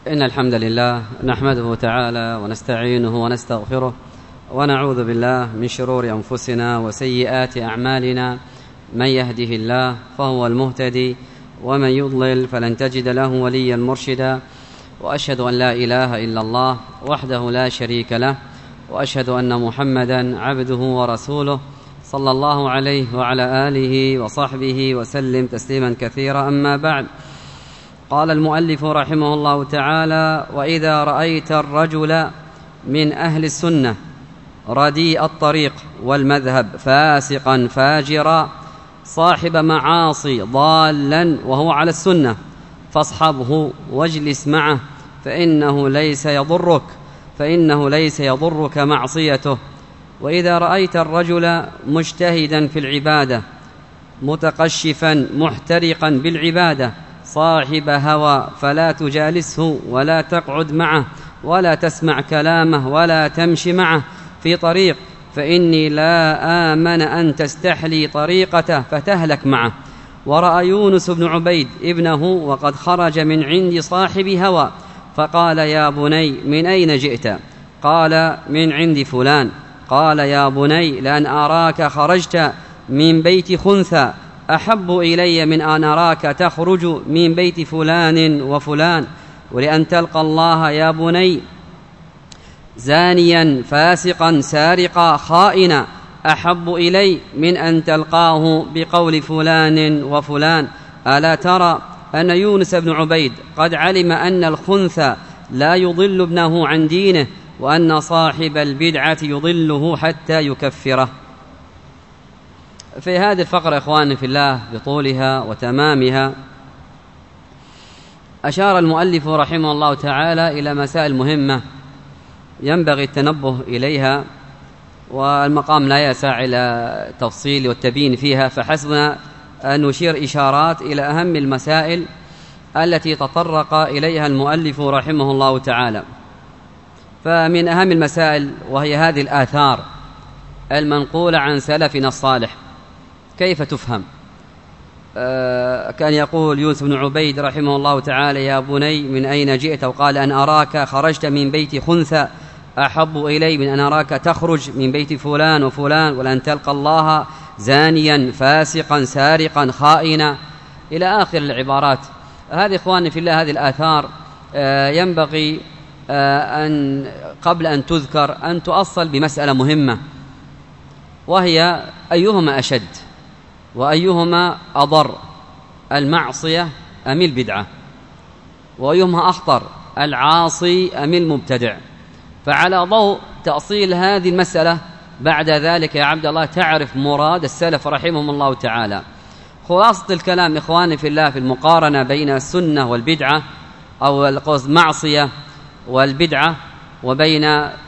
إن الحمد لله نحمده تعالى ونستعينه ونستغفره ونعوذ بالله من شرور أنفسنا وسيئات أعمالنا. من يهده الله فهو المهتدي ومن يضلل فلن تجد له وليا مرشدا. وأشهد أن لا إله إلا الله وحده لا شريك له، وأشهد أن محمدا عبده ورسوله صلى الله عليه وعلى آله وصحبه وسلم تسليما كثيرا. أما بعد، قال المؤلف رحمه الله تعالى: وإذا رأيت الرجل من أهل السنة رديء الطريق والمذهب فاسقا فاجرا صاحب معاصي ضالا وهو على السنة فاصحبه واجلس معه فإنه ليس يضرك معصيته. وإذا رأيت الرجل مجتهدا في العبادة متقشفا محترقا بالعبادة صاحب هوى فلا تجالسه ولا تقعد معه ولا تسمع كلامه ولا تمشي معه في طريق، فإني لا آمن أن تستحلي طريقته فتهلك معه. ورأى يونس بن عبيد ابنه وقد خرج من عند صاحب هوى فقال: يا بني من أين جئت؟ قال: من عند فلان. قال: يا بني لأن أراك خرجت من بيت خنثى أحب إلي من أن أراك تخرج من بيت فلان وفلان، ولأن تلقى الله يا بني زانيا فاسقا سارقا خائنا أحب إلي من أن تلقاه بقول فلان وفلان. ألا ترى أن يونس بن عبيد قد علم أن الخنثى لا يضل ابنه عن دينه، وأن صاحب البدعة يضله حتى يكفره. في هذه الفقرة إخواني في الله بطولها وتمامها أشار المؤلف رحمه الله تعالى إلى مسائل مهمة ينبغي التنبه إليها، والمقام لا يسع إلى التفصيل والتبيين فيها، فحسبنا أن نشير إشارات إلى أهم المسائل التي تطرق إليها المؤلف رحمه الله تعالى. فمن أهم المسائل وهي هذه الآثار المنقولة عن سلفنا الصالح، كيف تفهم؟ كان يقول يونس بن عبيد رحمه الله تعالى: يا بني من أين جئت؟ وقال: أن أراك خرجت من بيت خنثى أحب إلي من أن أراك تخرج من بيت فلان وفلان، ولأن تلقى الله زانيا فاسقا سارقا خائنا، إلى آخر العبارات. هذه إخواني في الله هذه الآثار ينبغي أن قبل أن تذكر أن تؤصل بمسألة مهمة، وهي أيهما أشد وأيهما أضر، المعصية أم البدعة؟ وأيهما أخطر، العاصي أم المبتدع؟ فعلى ضوء تأصيل هذه المسألة بعد ذلك يا عبد الله تعرف مراد السلف رحمهم الله تعالى. خلاصة الكلام إخواني في الله في المقارنة بين السنة والبدعة، أو القصد معصية والبدعة، وبين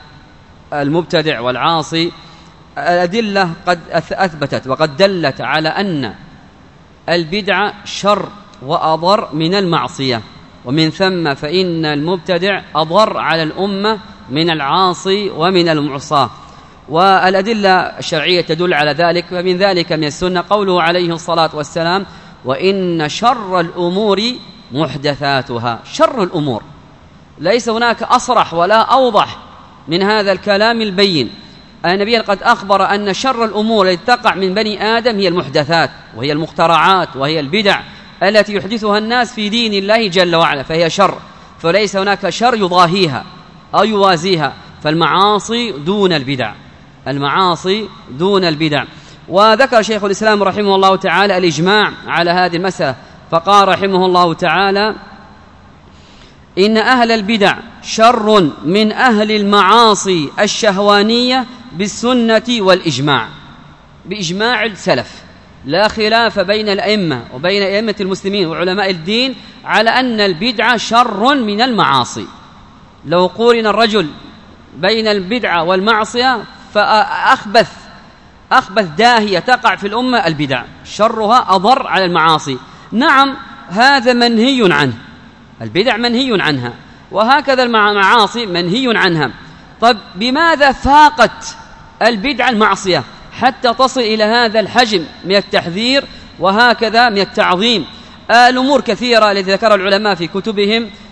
المبتدع والعاصي، الأدلة قد أثبتت وقد دلت على أن البدعة شر وأضر من المعصية، ومن ثم فإن المبتدع أضر على الأمة من العاصي ومن المعصاة. والأدلة الشرعية تدل على ذلك، ومن ذلك من السنة قوله عليه الصلاة والسلام: وإن شر الأمور محدثاتها. شر الأمور، ليس هناك أصرح ولا أوضح من هذا الكلام البين. النبي قد أخبر أن شر الأمور التي تقع من بني آدم هي المحدثات، وهي المخترعات، وهي البدع التي يحدثها الناس في دين الله جل وعلا، فهي شر، فليس هناك شر يضاهيها أو يوازيها. فالمعاصي دون البدع، المعاصي دون البدع. وذكر شيخ الإسلام رحمه الله تعالى الإجماع على هذه المسألة، فقال رحمه الله تعالى: إن أهل البدع شر من أهل المعاصي الشهوانية بالسنة والإجماع، بإجماع السلف، لا خلاف بين الأئمة وبين أئمة المسلمين وعلماء الدين على أن البدعة شر من المعاصي. لو قورن الرجل بين البدعة والمعصية فأخبث داهية تقع في الأمة البدع، شرها أضر على المعاصي. نعم، هذا منهي عنه، البدع منهي عنها، وهكذا المعاصي منهي عنها. طيب بماذا فاقت البدع المعصية حتى تصل إلى هذا الحجم من التحذير وهكذا من التعظيم؟ الأمور كثيرة التي ذكرها العلماء في كتبهم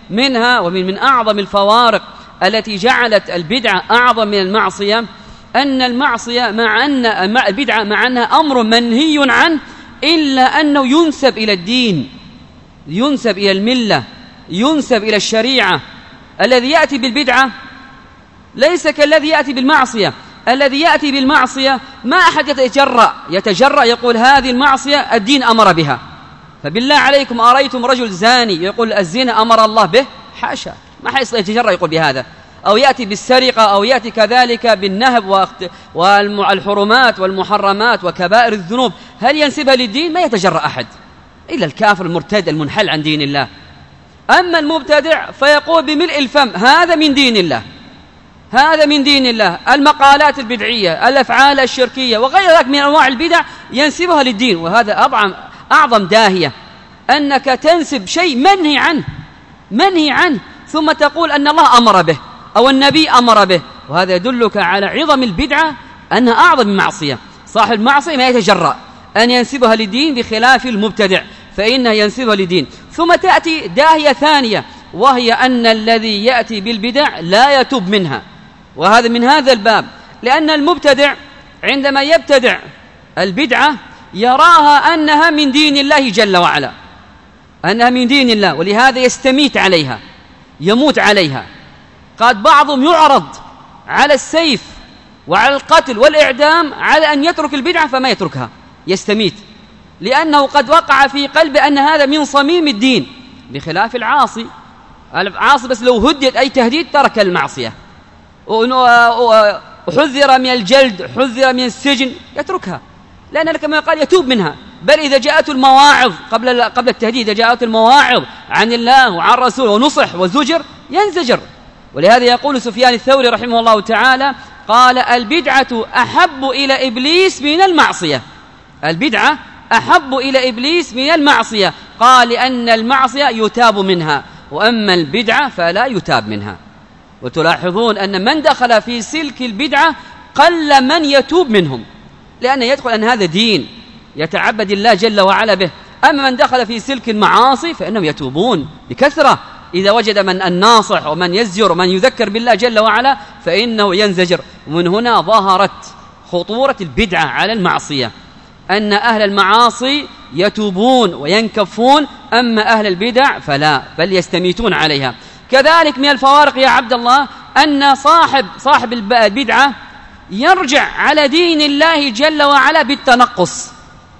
منها ومن أعظم الفوارق التي جعلت البدعة أعظم من المعصية أن المعصية مع أن البدعة مع أنها أمر منهي عنه إلا أنه ينسب إلى الدين، ينسب إلى الملة، ينسب إلى الشريعة. الذي يأتي بالبدعة ليس كالذي يأتي بالمعصية. الذي يأتي بالمعصية ما أحد يتجرأ يقول هذه المعصية الدين أمر بها. فبالله عليكم أرأيتم رجل زاني يقول الزنا أمر الله به؟ حاشا، ما حد يتجرأ يقول بهذا. أو يأتي بالسرقة أو يأتي كذلك بالنهب والحرمات والمحرمات وكبائر الذنوب، هل ينسبها للدين؟ ما يتجرأ أحد إلا الكافر المرتد المنحل عن دين الله. أما المبتدع فيقول بملء الفم هذا من دين الله، هذا من دين الله. المقالات البدعية، الأفعال الشركية وغير ذلك من أنواع البدع ينسبها للدين، وهذا أعظم داهية، أنك تنسب شيء منهي عنه ثم تقول أن الله أمر به أو النبي أمر به، وهذا يدلك على عظم البدعة أنها أعظم من معصية. صاحب المعصية ما يتجرأ أن ينسبها للدين بخلاف المبتدع فإنه ينسبها للدين. ثم تأتي داهية ثانية، وهي أن الذي يأتي بالبدع لا يتوب منها، وهذا من هذا الباب، لأن المبتدع عندما يبتدع البدعة يراها أنها من دين الله جل وعلا، أنها من دين الله، ولهذا يستميت عليها، يموت عليها. قد بعضهم يعرض على السيف وعلى القتل والإعدام على أن يترك البدعة فما يتركها، يستميت، لأنه قد وقع في قلبه أن هذا من صميم الدين، بخلاف العاصي. العاصي بس لو هدد أي تهديد ترك المعصية، وحذر من الجلد، حذر من السجن، يتركها، لأن كما قال يتوب منها. بل إذا جاءت المواعظ قبل التهديد، إذا جاءت المواعظ عن الله وعن رسوله ونصح وزجر ينزجر. ولهذا يقول سفيان الثوري رحمه الله تعالى قال البدعة أحب إلى إبليس من المعصية. البدعة أحب إلى إبليس من المعصية، قال لأن المعصية يتاب منها، وأما البدعة فلا يتاب منها. وتلاحظون أن من دخل في سلك البدعة قل من يتوب منهم، لأنه يدخل أن هذا دين يتعبد الله جل وعلا به. أما من دخل في سلك المعاصي فإنهم يتوبون بكثرة، إذا وجد من الناصح ومن يزجر ومن يذكر بالله جل وعلا فإنه ينزجر. ومن هنا ظهرت خطورة البدعة على المعصية، أن أهل المعاصي يتوبون وينكفون، أما أهل البدع فلا، بل يستميتون عليها. كذلك من الفوارق يا عبد الله أن صاحب البدعة يرجع على دين الله جل وعلا بالتنقص،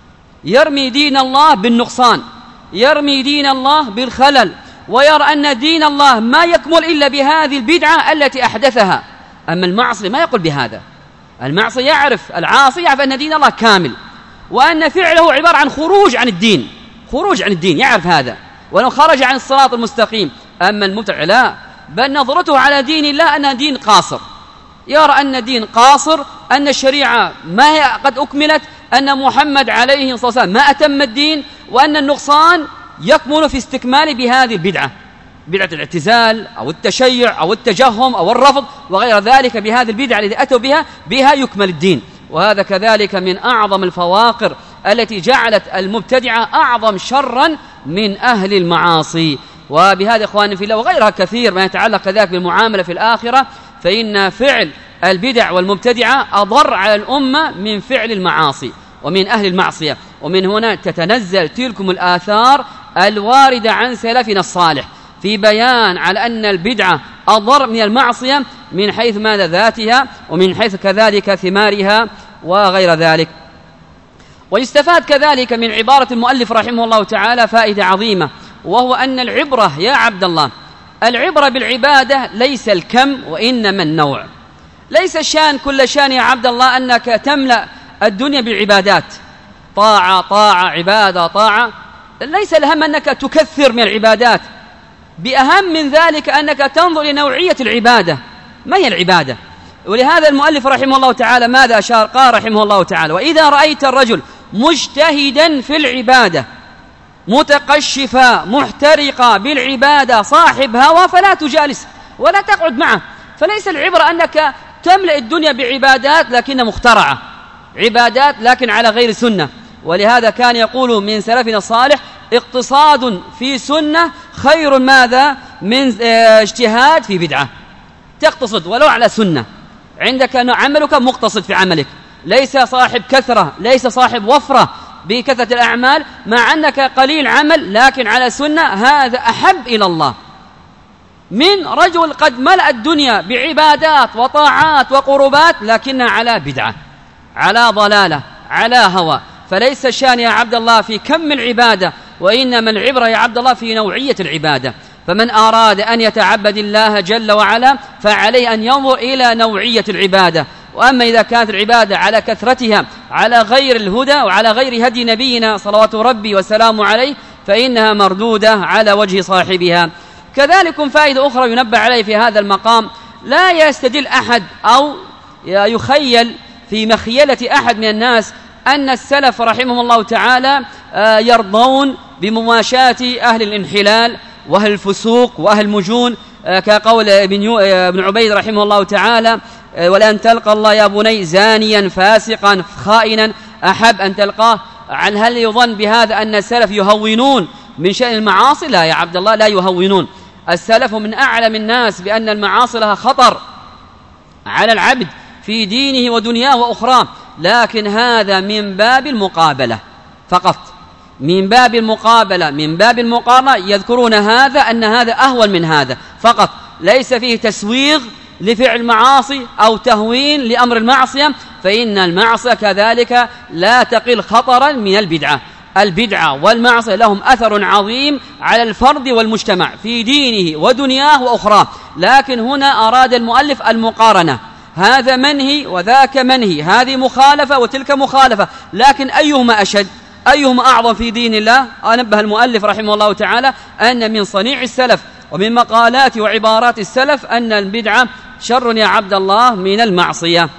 يرمي دين الله بالنقصان، يرمي دين الله بالخلل، ويرى أن دين الله ما يكمل إلا بهذه البدعة التي أحدثها. أما المعصي ما يقول بهذا. المعصي يعرف، العاصي يعرف أن دين الله كامل، وأن فعله عبارة عن خروج عن الدين، يعرف هذا، ولو خرج عن الصراط المستقيم. أما المبتدع لا، بل نظرته على دين الله أنه دين قاصر، يرى أن الدين قاصر، أن الشريعة ما هي قد أكملت، أن محمد عليه الصلاة والسلام ما أتم الدين، وأن النقصان يكمن في استكمال بهذه البدعة، بدعة الاعتزال أو التشيع أو التجهم أو الرفض وغير ذلك. بهذه البدعة التي أتوا بها يكمل الدين. وهذا كذلك من أعظم الفواقر التي جعلت المبتدعة أعظم شرا من أهل المعاصي. وبهذا إخواني في الله وغيرها كثير ما يتعلق كذلك بالمعاملة في الآخرة، فإن فعل البدع والمبتدعة أضر على الأمة من فعل المعاصي ومن أهل المعصية. ومن هنا تتنزل تلكم الآثار الواردة عن سلفنا الصالح في بيان على أن البدعة أضر من المعصية من حيث ماذا ذاتها، ومن حيث كذلك ثمارها وغير ذلك. ويستفاد كذلك من عبارة المؤلف رحمه الله تعالى فائدة عظيمة، وهو أن العبرة يا عبد الله، العبرة بالعبادة ليس الكم وإنما النوع. ليس الشان كل شان يا عبد الله أنك تملأ الدنيا بالعبادات، طاعة عبادة طاعة، ليس الهم أنك تكثر من العبادات، بأهم من ذلك أنك تنظر لنوعية العبادة، ما هي العبادة. ولهذا المؤلف رحمه الله تعالى ماذا أشار؟ قال رحمه الله تعالى وإذا رأيت الرجل مجتهدا في العبادة متقشفا محترقا بالعبادة صاحب هوى فلا تجالس ولا تقعد معه. فليس العبرة أنك تملأ الدنيا بعبادات لكنها مخترعة، عبادات لكن على غير سنة. ولهذا كان يقول من سلفنا الصالح اقتصاد في سنة خير ماذا؟ من اجتهاد في بدعة، تقتصد ولو على سنة، عندك عملك مقتصد في عملك، ليس صاحب كثرة، ليس صاحب وفرة بكثرة الأعمال، مع أنك قليل عمل لكن على سنة، هذا أحب إلى الله من رجل قد ملأ الدنيا بعبادات وطاعات وقربات لكنها على بدعة، على ضلالة، على هوى. فليس الشان يا عبد الله في كم العبادة، وإنما العبرة يا عبد الله في نوعية العبادة. فمن أراد أن يتعبد الله جل وعلا فعليه أن ينظر إلى نوعية العبادة. وأما إذا كانت العبادة على كثرتها على غير الهدى وعلى غير هدي نبينا صلوات ربي وسلامه عليه فإنها مردودة على وجه صاحبها. كذلك فائدة أخرى ينبه عليه في هذا المقام: لا يستدل أحد أو يخيل في مخيلة أحد من الناس أن السلف رحمهم الله تعالى يرضون بمماشاة أهل الانحلال وأهل الفسوق وأهل المجون، كقول ابن عبيد رحمه الله تعالى: ولأن تلقى الله يا بني زانيا فاسقا خائنا أحب أن تلقاه. هل يظن بهذا أن السلف يهونون من شأن المعاصي؟ لا يا عبد الله، لا يهونون. السلف من أعلم الناس بأن المعاصي لها خطر على العبد في دينه ودنياه وأخراه، لكن هذا من باب المقابلة فقط، من باب المقابلة، من باب المقارنة، يذكرون هذا أن هذا أهون من هذا فقط، ليس فيه تسويغ لفعل المعاصي أو تهوين لأمر المعصية، فإن المعصية كذلك لا تقل خطرا من البدعة. البدعة والمعصية لهم أثر عظيم على الفرد والمجتمع في دينه ودنياه وأخراه، لكن هنا أراد المؤلف المقارنة، هذا منهي وذاك منهي، هذه مخالفة وتلك مخالفة، لكن أيهما أشد، أيهما أعظم في دين الله؟ نبه المؤلف رحمه الله تعالى أن من صنيع السلف ومن مقالات وعبارات السلف أن البدعة شر يا عبد الله من المعصية.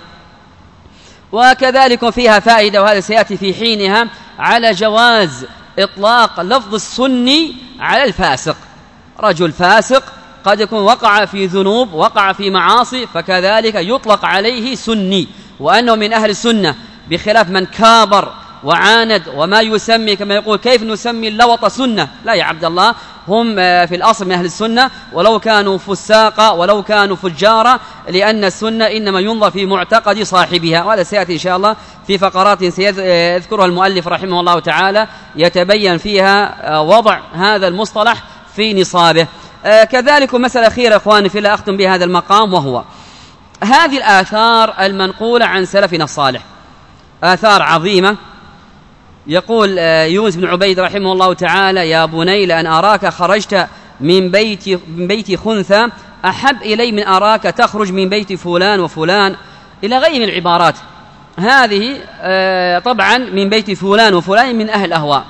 وكذلك فيها فائدة، وهذا سيأتي في حينها، على جواز إطلاق لفظ السني على الفاسق. رجل فاسق قد يكون وقع في ذنوب، وقع في معاصي، فكذلك يطلق عليه سني، وأنه من أهل السنة، بخلاف من كابر وعاند وما يسمي كما يقول كيف نسمي اللوط سنة. لا يا عبد الله، هم في الأصل من أهل السنة ولو كانوا فساقا ولو كانوا فجارا، لأن السنة إنما ينظر في معتقد صاحبها، وهذا سيأتي إن شاء الله في فقرات سيذكرها المؤلف رحمه الله تعالى يتبين فيها وضع هذا المصطلح في نصابه. كذلك مسألة أخيرة إخواني في الله أختم بهذا المقام، وهو هذه الآثار المنقولة عن سلفنا الصالح، آثار عظيمة. يقول يونس بن عبيد رحمه الله تعالى: يا بني لأن أراك خرجت من بيت خنثى أحب إلي من أراك تخرج من بيت فلان وفلان، إلى غير من العبارات هذه. طبعا من بيت فلان وفلان من أهل الأهواء.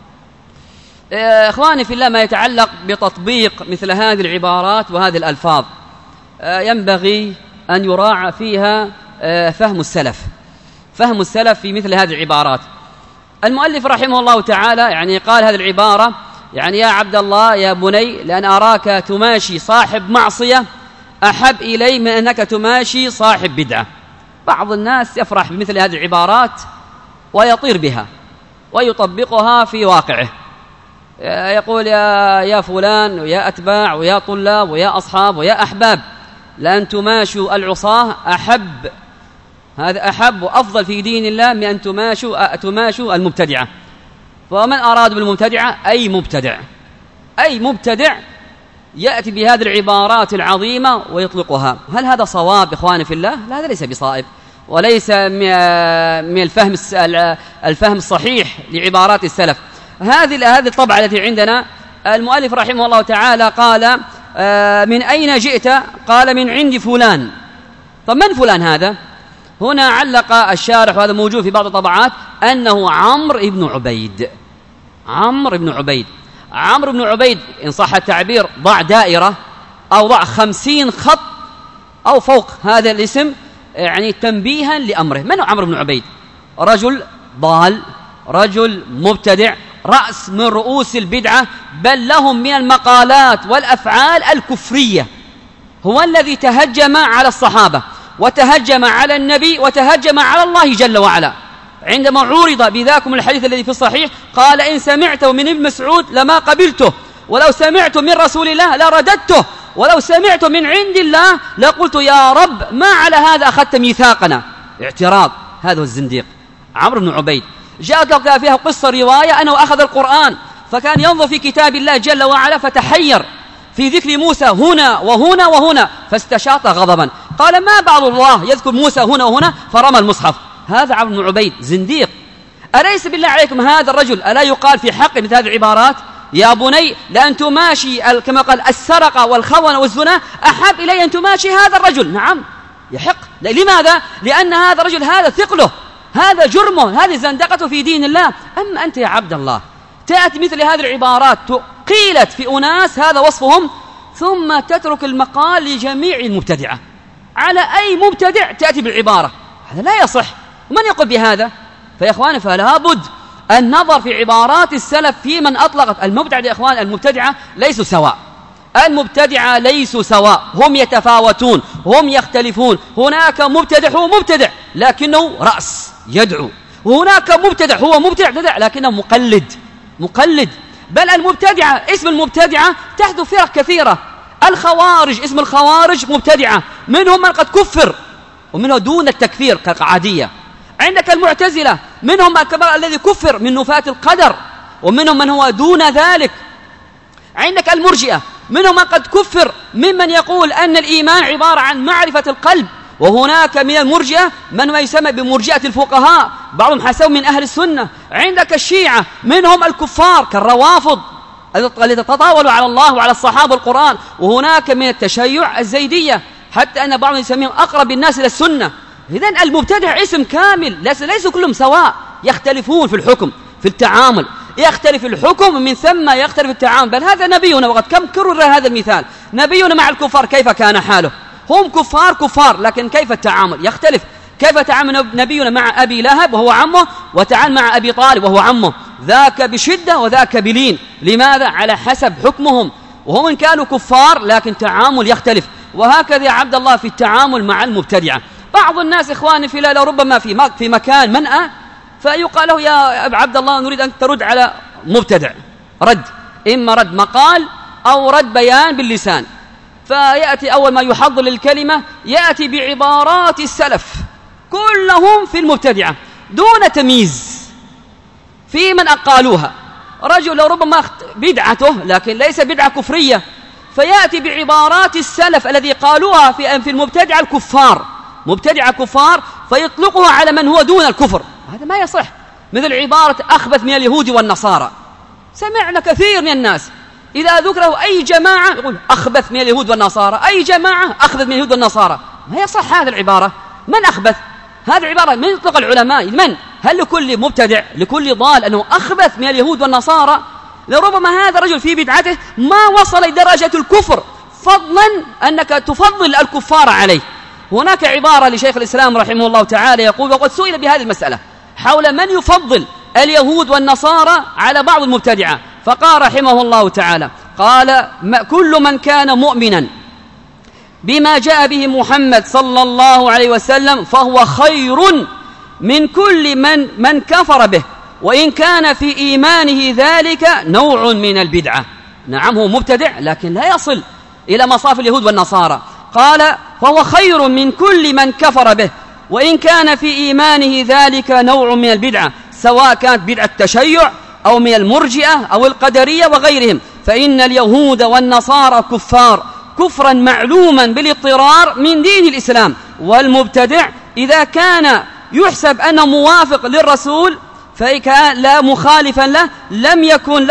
إخواني في الله، ما يتعلق بتطبيق مثل هذه العبارات وهذه الألفاظ ينبغي أن يراعى فيها فهم السلف في مثل هذه العبارات. المؤلف رحمه الله تعالى يعني قال هذه العبارة، يعني يا عبد الله يا بني لأن أراك تماشي صاحب معصية أحب إلي من أنك تماشي صاحب بدعة. بعض الناس يفرح بمثل هذه العبارات ويطير بها ويطبقها في واقعه، يقول يا فلان ويا أتباع ويا طلاب ويا أصحاب ويا أحباب لأن تماشوا العصاة أحب، هذا أحب وأفضل في دين الله من أن تماشوا المبتدعة. ومن أراد بالمبتدعة أي مبتدع يأتي بهذه العبارات العظيمة ويطلقها. هل هذا صواب إخواني في الله؟ لا، هذا ليس بصائب وليس من الفهم الصحيح لعبارات السلف. هذه الطبعة التي عندنا، المؤلف رحمه الله تعالى قال: من أين جئت؟ قال: من عند فلان. طب من فلان هذا؟ هنا علق الشارح، وهذا موجود في بعض الطبعات، أنه عمرو بن عبيد. إن صح التعبير ضع دائرة أو ضع 50 خط أو فوق هذا الاسم، يعني تنبيها لأمره. من هو عمرو بن عبيد؟ رجل ضال، رجل مبتدع، رأس من رؤوس البدعة، بل لهم من المقالات والأفعال الكفرية. هو الذي تهجم على الصحابة وتهجم على النبي وتهجم على الله جل وعلا. عندما عورض بذاكم الحديث الذي في الصحيح قال: إن سمعته من ابن مسعود لما قبلته، ولو سمعت من رسول الله لرددته، ولو سمعت من عند الله لقلت يا رب ما على هذا أخذت ميثاقنا. اعتراض. هذا الزنديق عمرو بن عبيد. جاءت فيها قصة رواية أنه أخذ القرآن فكان ينظر في كتاب الله جل وعلا فتحير في ذكر موسى هنا وهنا وهنا فاستشاط غضبا، قال ما بعض الله يذكر موسى هنا وهنا فرمى المصحف. هذا عمرو بن عبيد زنديق. أليس بالله عليكم هذا الرجل ألا يقال في حق مثل هذه العبارات يا بني لأن تماشي كما قال السرقة والخونة والزنا أحب إلي أن تماشي هذا الرجل؟ نعم يحق. لماذا؟ لأن هذا الرجل هذا ثقله، هذا جرمه، هذه زندقته في دين الله. أما أنت يا عبد الله تأتي مثل هذه العبارات قيلت في أناس هذا وصفهم ثم تترك المقال لجميع المبتدعة. على أي مبتدع تأتي بالعبارة؟ هذا لا يصح. من يقول بهذا؟ فيا إخواني فلا بد النظر في عبارات السلف في من أطلقت. المبتدع يا إخوان المبتدعة ليسوا سواء، المبتدعة ليسوا سواء، هم يتفاوتون، هم يختلفون. هناك مبتدع هو مبتدع لكنه رأس يدعو، وهناك مبتدع هو مبتدع لكنه مقلد. بل المبتدعة اسم المبتدعة تحدث فرق كثيرة. الخوارج اسم الخوارج مبتدعة، منهم من قد كفر ومنه دون التكفير كالقعادية. عندك المعتزلة منهم الكبار الذي كفر من نفاة القدر ومنهم من هو دون ذلك. عندك المرجئة منهم من قد كفر ممن يقول أن الإيمان عبارة عن معرفة القلب، وهناك من المرجئة من يسمى بمرجئة الفقهاء بعضهم حسوا من أهل السنة. عندك الشيعة منهم الكفار كالروافض الذين تطاولوا على الله وعلى الصحابة والقرآن. وهناك من التشيع الزيدية حتى أن بعضهم يسميهم أقرب الناس إلى السنة. إذن المبتدع اسم كامل، ليسوا كلهم سواء، يختلفون في الحكم في التعامل، يختلف الحكم من ثم يختلف التعامل. بل هذا نبينا، وقد كم كرر هذا المثال، نبينا مع الكفار كيف كان حاله؟ هم كفار لكن كيف التعامل يختلف. كيف تعامل نبينا مع أبي لهب وهو عمه وتعامل مع أبي طالب وهو عمه؟ ذاك بشدة وذاك بلين. لماذا؟ على حسب حكمهم، وهم إن كانوا كفار لكن تعامل يختلف. وهكذا يا عبد الله في التعامل مع المبتدعة. بعض الناس إخواني في الله ربما في مكان منأى فيقال له يا عبد الله نريد أن ترد على مبتدع رد، إما رد مقال أو رد بيان باللسان. فيأتي أول ما يحضر للكلمة يأتي بعبارات السلف كلهم في المبتدعة دون تمييز في من أقالوها. رجل ربما بدعته لكن ليس بدعة كفرية، فيأتي بعبارات السلف الذي قالوها في المبتدعة الكفار، مبتدعة كفار، فيطلقها على من هو دون الكفر. هذا ما يصح. مثل عبارة أخبث من اليهود والنصارى. سمعنا كثير من الناس إذا ذكره أي جماعة يقول أخبث من اليهود والنصارى، أي جماعة أخبث من اليهود والنصارى. ما يصح هذه العبارة. من أخبث؟ هذه العبارة من يطلق العلماء من؟ هل لكل مبتدع لكل ضال أنه أخبث من اليهود والنصارى؟ لربما هذا الرجل في بدعته ما وصل لدرجة الكفر، فضلا أنك تفضل الكفار عليه. هناك عبارة لشيخ الإسلام رحمه الله تعالى يقول، وقد سئل بهذه المسألة حول من يفضل اليهود والنصارى على بعض المبتدعة، فقال رحمه الله تعالى قال كل من كان مؤمنا بما جاء به محمد صلى الله عليه وسلم فهو خير من كل من كفر به، وإن كان في إيمانه ذلك نوع من البدعة. نعم هو مبتدع لكن لا يصل إلى مصاف اليهود والنصارى. قال فهو خير من كل من كفر به، وإن كان في إيمانه ذلك نوع من البدعة، سواء كانت بدعة التشيع أو من المرجئة أو القدرية وغيرهم. فإن اليهود والنصارى كفار كفرا معلوما بالاضطرار من دين الإسلام. والمبتدع إذا كان يحسب أنه موافق للرسول فإذا لا مخالفا له لم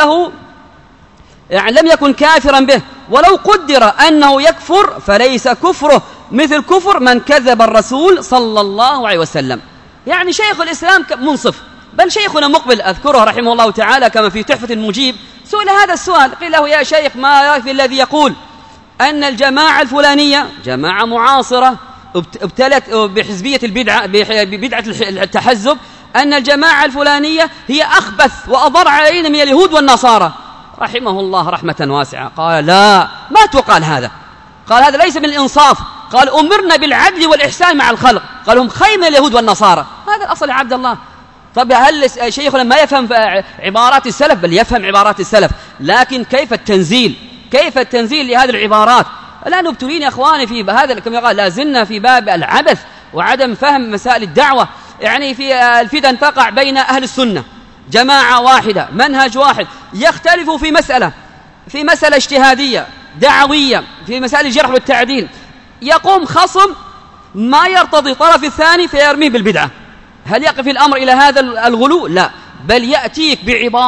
يكن كافرا به، ولو قدر أنه يكفر فليس كفره مثل كفر من كذب الرسول صلى الله عليه وسلم. يعني شيخ الإسلام منصف. بل شيخنا مقبل أذكره رحمه الله تعالى كما في تحفة المجيب سئل هذا السؤال، قيل له يا شيخ ما يكفي الذي يقول أن الجماعة الفلانية جماعة معاصرة ابتلت بحزبية البدعة ببدعة التحزب، أن الجماعة الفلانية هي أخبث وأضر علينا من اليهود والنصارى. رحمه الله رحمة واسعة قال لا، ما تقال هذا. قال هذا ليس من الإنصاف. قال أمرنا بالعدل والإحسان مع الخلق، قال هم خير من اليهود والنصارى. هذا الأصل يا عبد الله. طب هل شيخنا ما يفهم عبارات السلف؟ بل يفهم عبارات السلف. لكن كيف التنزيل؟ كيف التنزيل لهذه العبارات؟ لا نبتلين يا أخواني في هذا، كما قال لا زلنا في باب العبث وعدم فهم مسائل الدعوة. يعني في الفتن تقع بين أهل السنة، جماعة واحدة، منهج واحد، يختلفوا في مسألة اجتهادية دعوية، في مسائل الجرح والتعديل، يقوم خصم ما يرتضي طرف الثاني فيرميه بالبدعة. هل يقف الأمر إلى هذا الغلو؟ لا، بل يأتيك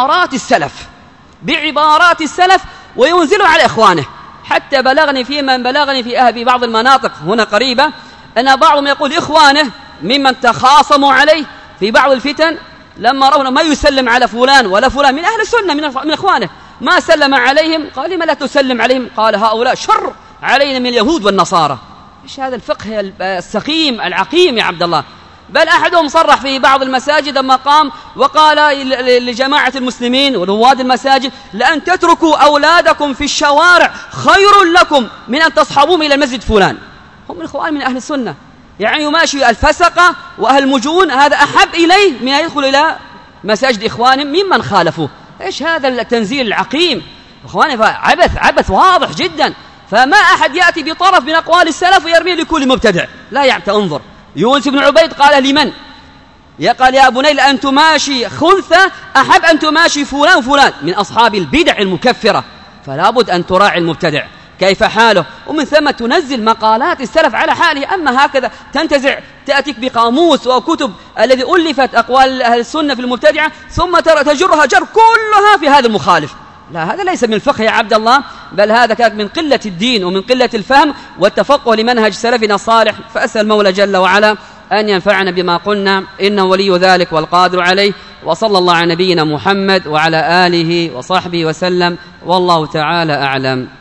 بعبارات السلف وينزل على إخوانه. حتى بلغني في بعض المناطق هنا قريبة أن بعضهم يقول إخوانه ممن تخاصموا عليه في بعض الفتن لما رأوا ما يسلم على فلان ولا فلان من أهل السنة من إخوانه، ما سلم عليهم، قال لما لا تسلم عليهم؟ قال هؤلاء شر علينا من اليهود والنصارى. إيش هذا الفقه السقيم العقيم يا عبد الله؟ بل أحدهم صرح في بعض المساجد لما قام وقال لجماعة المسلمين ورواد المساجد لأن تتركوا أولادكم في الشوارع خير لكم من أن تصحبوهم إلى المسجد فلان. هم الإخوان من أهل السنة، يعني يماشي الفسقة وأهل المجون، هذا أحب إليه من أن يدخل إلى مساجد إخوانهم ممن خالفوه. إيش هذا التنزيل العقيم إخواني؟ عبث واضح جدا. فما أحد يأتي بطرف من أقوال السلف ويرميه لكل مبتدع، لا انظر. يونس بن عبيد قال لمن؟ قال يا بني لأن تماشي خنثى أحب أن تماشي فلان من أصحاب البدع المكفرة، فلا بد أن تراعي المبتدع كيف حاله، ومن ثم تنزل مقالات السلف على حاله. أما هكذا تنتزع تأتيك بقاموس وكتب الذي ألفت أقوال أهل السنة في المبتدعة ثم تجرها جر كلها في هذا المخالف، لا، هذا ليس من الفقه يا عبد الله، بل هذا كان من قلة الدين ومن قلة الفهم والتفقه لمنهج سلفنا الصالح. فأسأل المولى جل وعلا أن ينفعنا بما قلنا، إنه ولي ذلك والقادر عليه. وصلى الله على نبينا محمد وعلى آله وصحبه وسلم، والله تعالى أعلم.